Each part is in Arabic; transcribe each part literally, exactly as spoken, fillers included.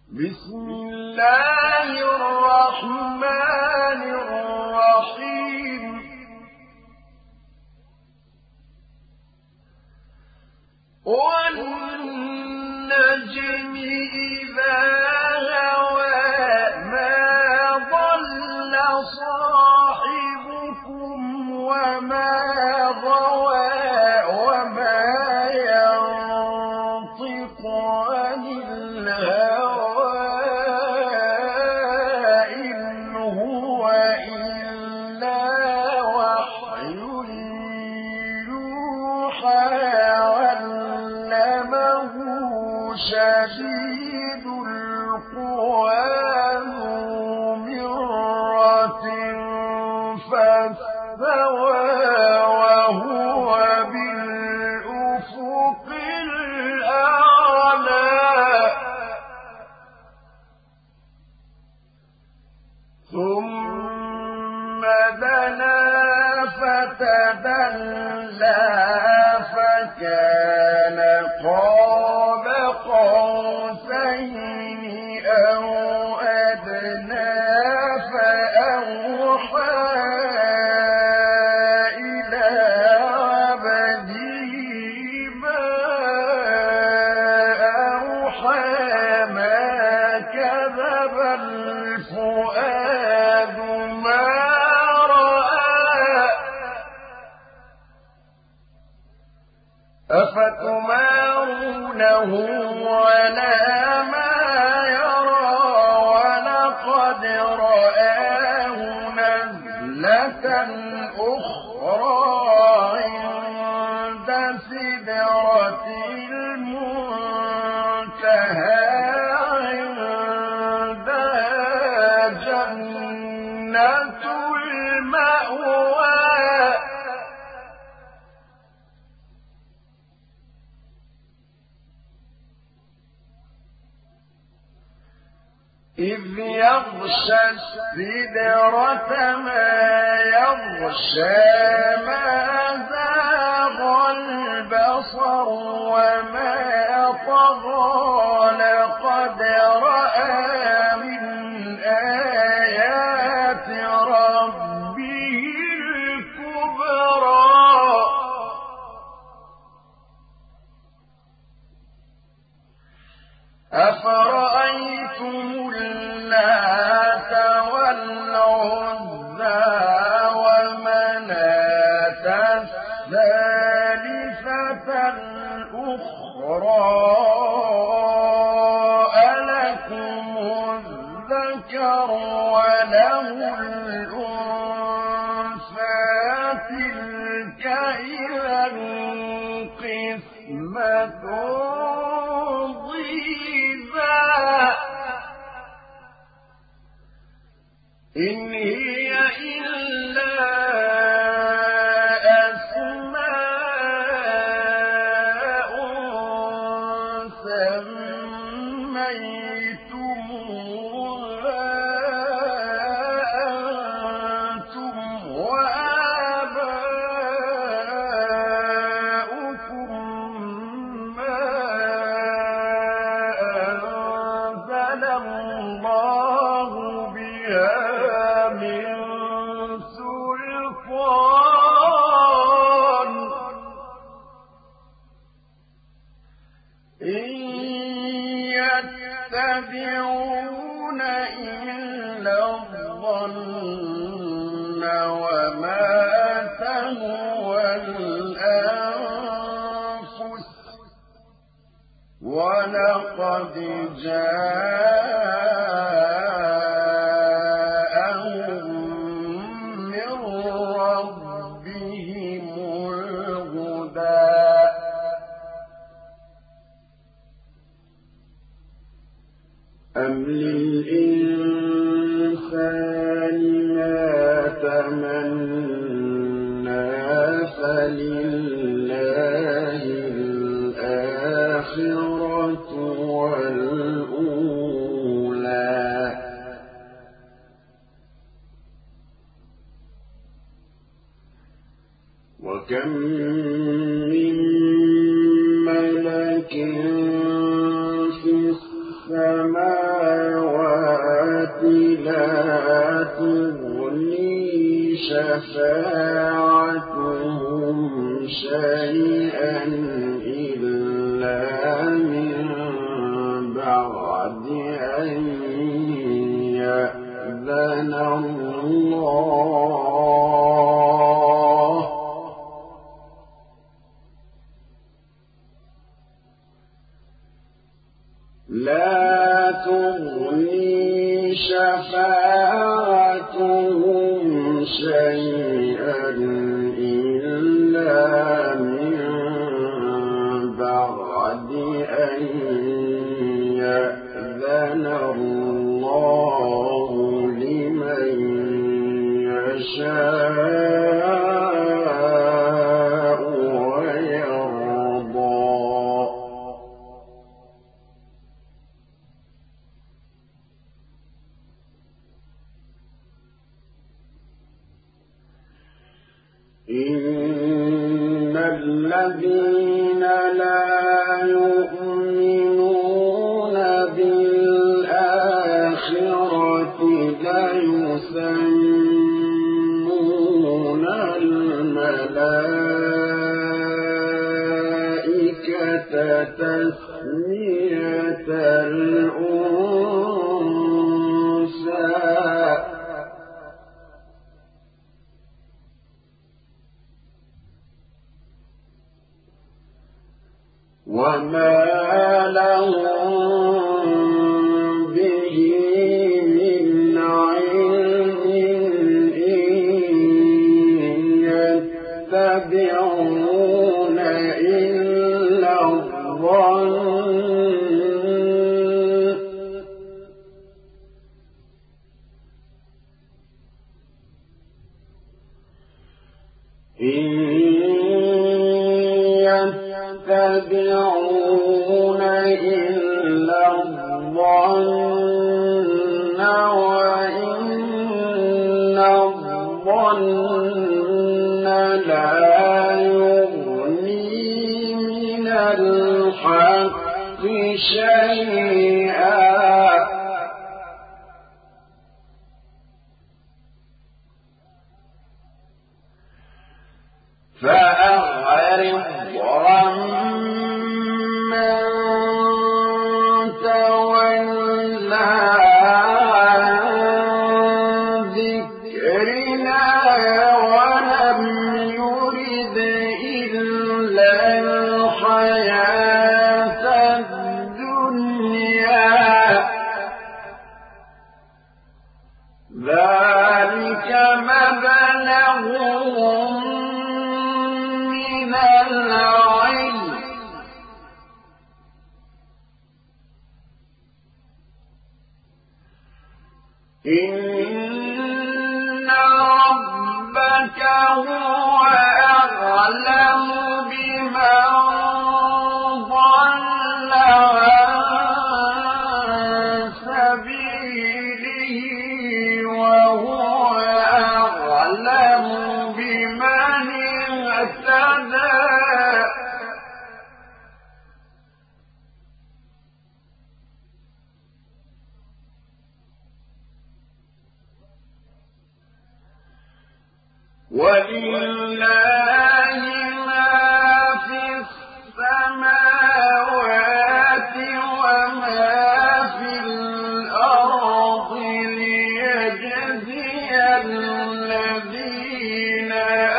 بسم الله الرحمن الرحيم والنجم إذا هوى ما ضل صاحبكم وما غوى وما ينطق عن الهوى إن هو إلا وحي يوحى علمه شديد القوى ذو مرة فاستوى وهو بالأفق الأعلى ثم دنا فتدلى فكان قاب قوسين أو أدنى فأوحى إلى عبده ما أوحى ما كذب الفؤاد ما رأى أفتمارونه على ما يرى ولقد رآه نزلة أخرى عند سدرة المنتهى عندها جنة المأوى إذ يغشى السدرة ما يغشى ما زاغ البصر وما طغى لقد رأى من آيات ربه الكبرى أفرأيتم اللات والعزى ومناة الثالثة الأخرى ألكم الذكر وله الأنثى تلك إذا قسمة إن هي إلا أسماء سميتموها أنتم وآباؤكم ما أنزل الله بها يتبعون إلا الظن وما تهوى الأنفس ولقد جاءهم من ربهم الهدى أم للإنسان ما تمنى فلله الآخرة والأولى وكم من ملك في السماء السماوات لا تغني شفاعتهم شيئا إلا من بعد أن يأذن الله لا تغني شفاعتهم شيئا إلا من بعد أن يأذن الله لمن يشاء ويرضى إن الذين لا يؤمنون بالآخرة ليسمون الملائكة تسمية الأنثى وما لهم به من علم إن يتبعون إلا الظن إن يتبعون إلا الظن وإن الظن لا يغني من الحق شيئا فأعرض عمن تولى عن ذكرنا ولم يرد إلا الحياة الدنيا ذلك مبلغهم من العلم إن ربك هو أعلم بمن ضل عن سبيله وهو أعلم بمن اهتدى ولله ما في السماوات وما في الأرض ليجزي الذين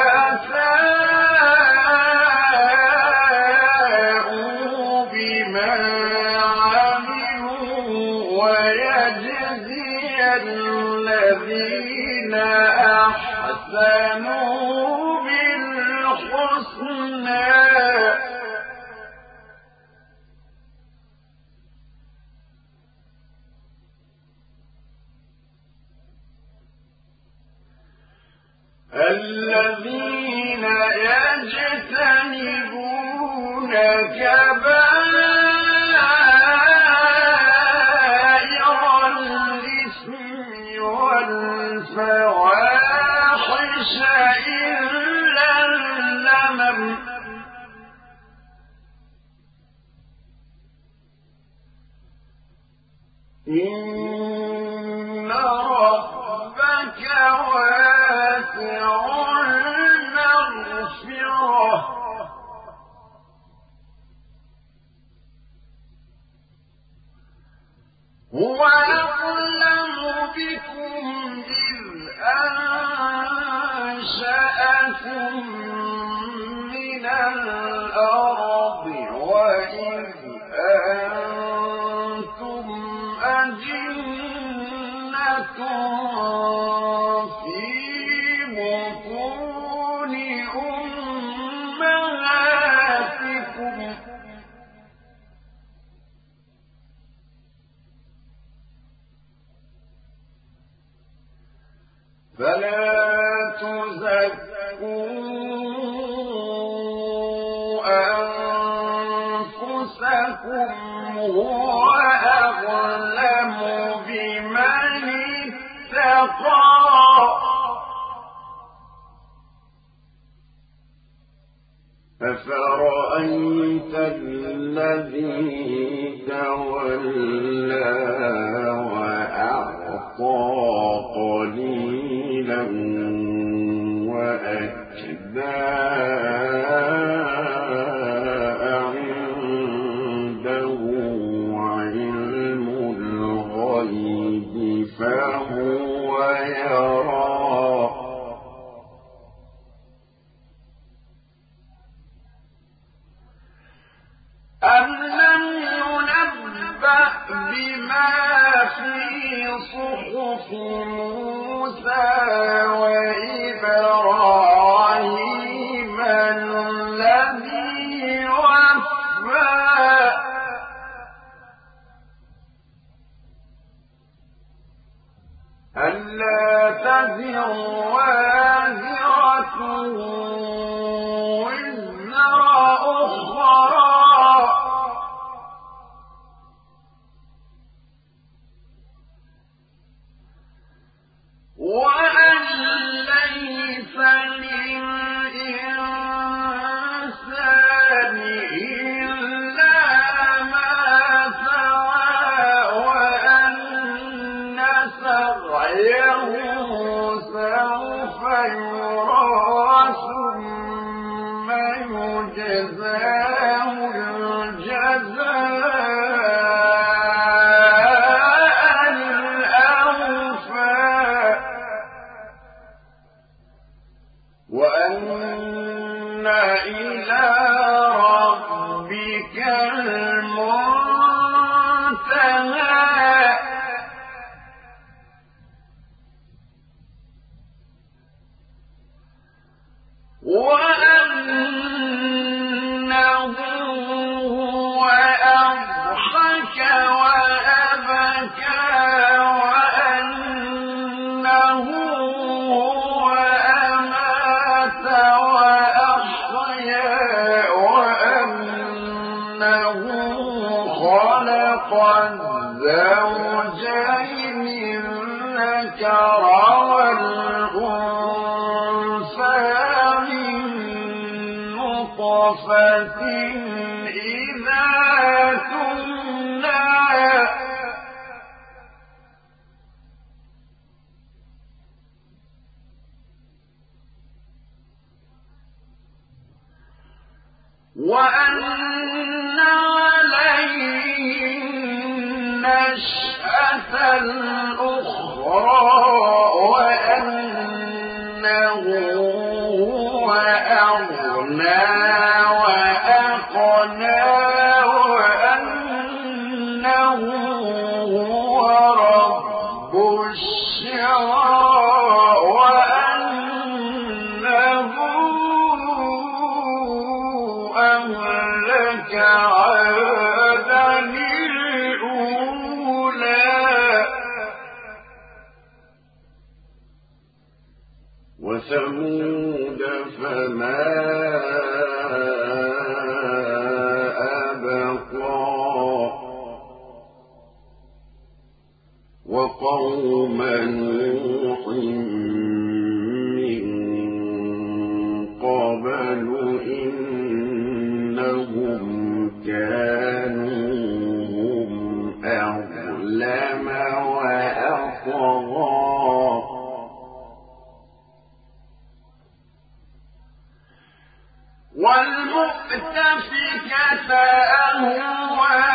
أساءوا بما عملوا ويجزي الذين أحسنوا بالحسنى الذين يجتنبون كبائر الإثم والفواحش إلا اللمم إن ربك واسع المغفرة هو أعلم بكم إذ أنشأكم من الأرض وإذ أنتم أجنة في بطون أمهاتكم فلا تزكوا أنفسكم هو أعلم بمن اتقى أفرأيت الذي تولى وأعطى قليلا وأكدى عنده علم الغيب فهو يرى أم لم ينبأ بما في صحف موسى وإبراهيم الذي وفى ألا تزر وازرة وزر أخرى وأن ليس للإنسان إلا ما سعى وأن سعيه سوف يرى ثم يجزاه الجزاء الأوفى وأن إلى ربك المنتهى وأنه هو أضحك وأبكى وأنه هو أمات وأحيا وأنه خلق الزوجين الذكر والأنثى من نطفة إذا تمنى وأن عليه النشأة الأخرى وأنه هو أغنى وأقنى وأنه هو رب الشعرى وأنه أهلك عادا الأولى وثمود فما أبقى وقوم نوح من قبل إنهم كانوا هم أظلم أظلم وأطغى والمؤتفكة أهوى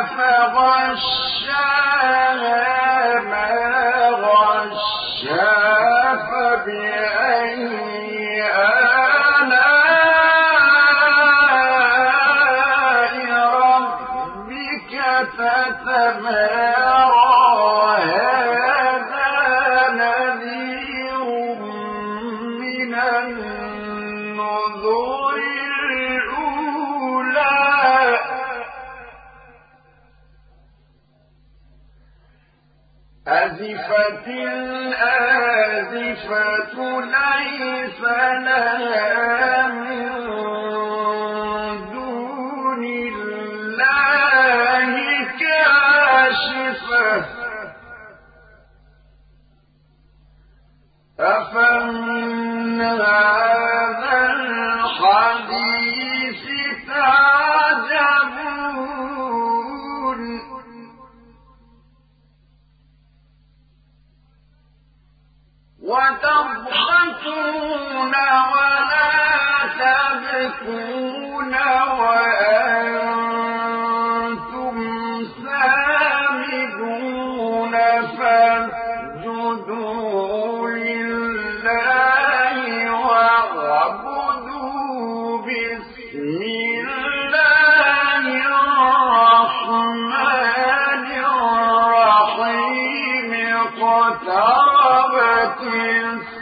فغشاها ما غشا فبأي آلاء ربك تتمارى هذا نذير من النذر الأولى أزفت الآزفة ليس لها من دون الله كاشفة أفمن هذا الحديث تعجبون وتضحكون ولا تبكون وأنتم سامدون فاسجدوا لله واعبدوا باسم الله الرحمن الرحيم اقتربت